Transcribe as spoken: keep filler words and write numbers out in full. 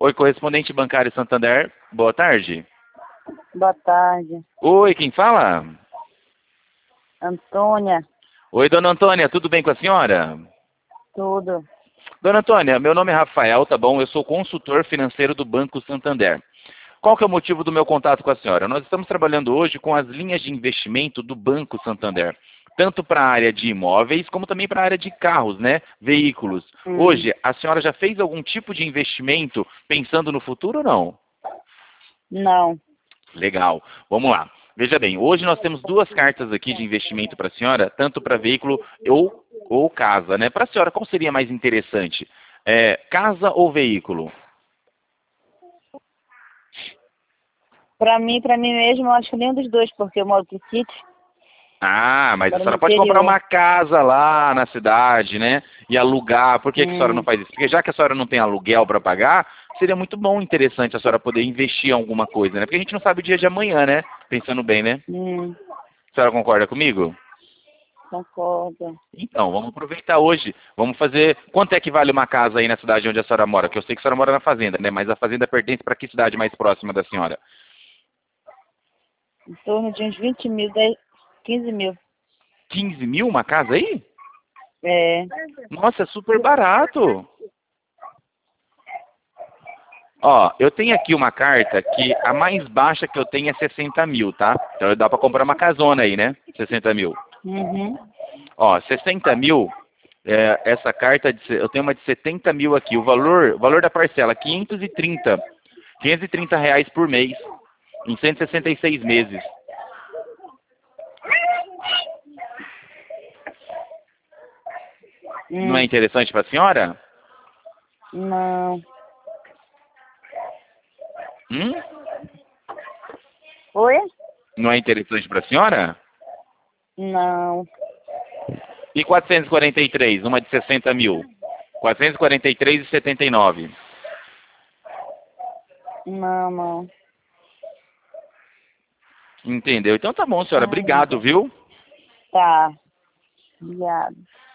Oi, correspondente bancário Santander, boa tarde. Boa tarde. Oi, quem fala? Antônia, Oi, dona Antônia, tudo bem com a senhora? tudo. Dona Antônia, meu nome é Rafael, tá bom? Eu sou consultor financeiro do Banco Santander. Qual que é o motivo do meu contato com a senhora? Nós estamos trabalhando hoje com as linhas de investimento do Banco Santander, tanto para a área de imóveis, como também para a área de carros, né? Veículos. Hum. Hoje, a senhora já fez algum tipo de investimento pensando no futuro ou não? Não. Legal. Vamos lá. Veja bem, hoje nós temos duas cartas aqui de investimento para a senhora, tanto para veículo ou, ou casa, né? Para a senhora, qual seria mais interessante? É, casa ou veículo? Pra mim, pra mim mesmo, eu acho que nenhum dos dois, porque eu moro no sítio, Ah, mas a moro no senhora pode comprar interior. uma casa lá na cidade, né? E alugar. Por que, que a senhora não Hum, faz isso? Porque já que a senhora não tem aluguel para pagar, seria muito bom, interessante a senhora poder investir em alguma coisa, né? Porque a gente não sabe o dia de amanhã, né? Pensando bem, né? hum, A senhora concorda comigo? concordo. Então, vamos aproveitar hoje. Vamos fazer. Quanto é que vale uma casa aí na cidade onde a senhora mora? Que eu sei que a senhora mora na fazenda, né? Mas a fazenda pertence para que cidade mais próxima da senhora? Em torno de uns vinte mil, dez, quinze mil. quinze mil uma casa aí? É. Nossa, é super barato. Ó, eu tenho aqui uma carta que a mais baixa que eu tenho é sessenta mil, tá? Então dá para comprar uma casona aí, né? sessenta mil. Uhum. Ó, sessenta mil, é, essa carta, de, se- eu tenho uma de setenta mil aqui. O valor, o valor da parcela, quinhentos e trinta. quinhentos e trinta reais por mês, em cento e sessenta e seis meses. Não é Hum, interessante para a senhora? não. Hum? Oi? Não é interessante para a senhora? Não. E quatrocentos e quarenta e três, uma de sessenta mil? quatrocentos e quarenta e três e setenta e nove. Não, não. Entendeu? Então tá bom, senhora. Ai, meu Obrigado, Deus. viu? Tá. Obrigada.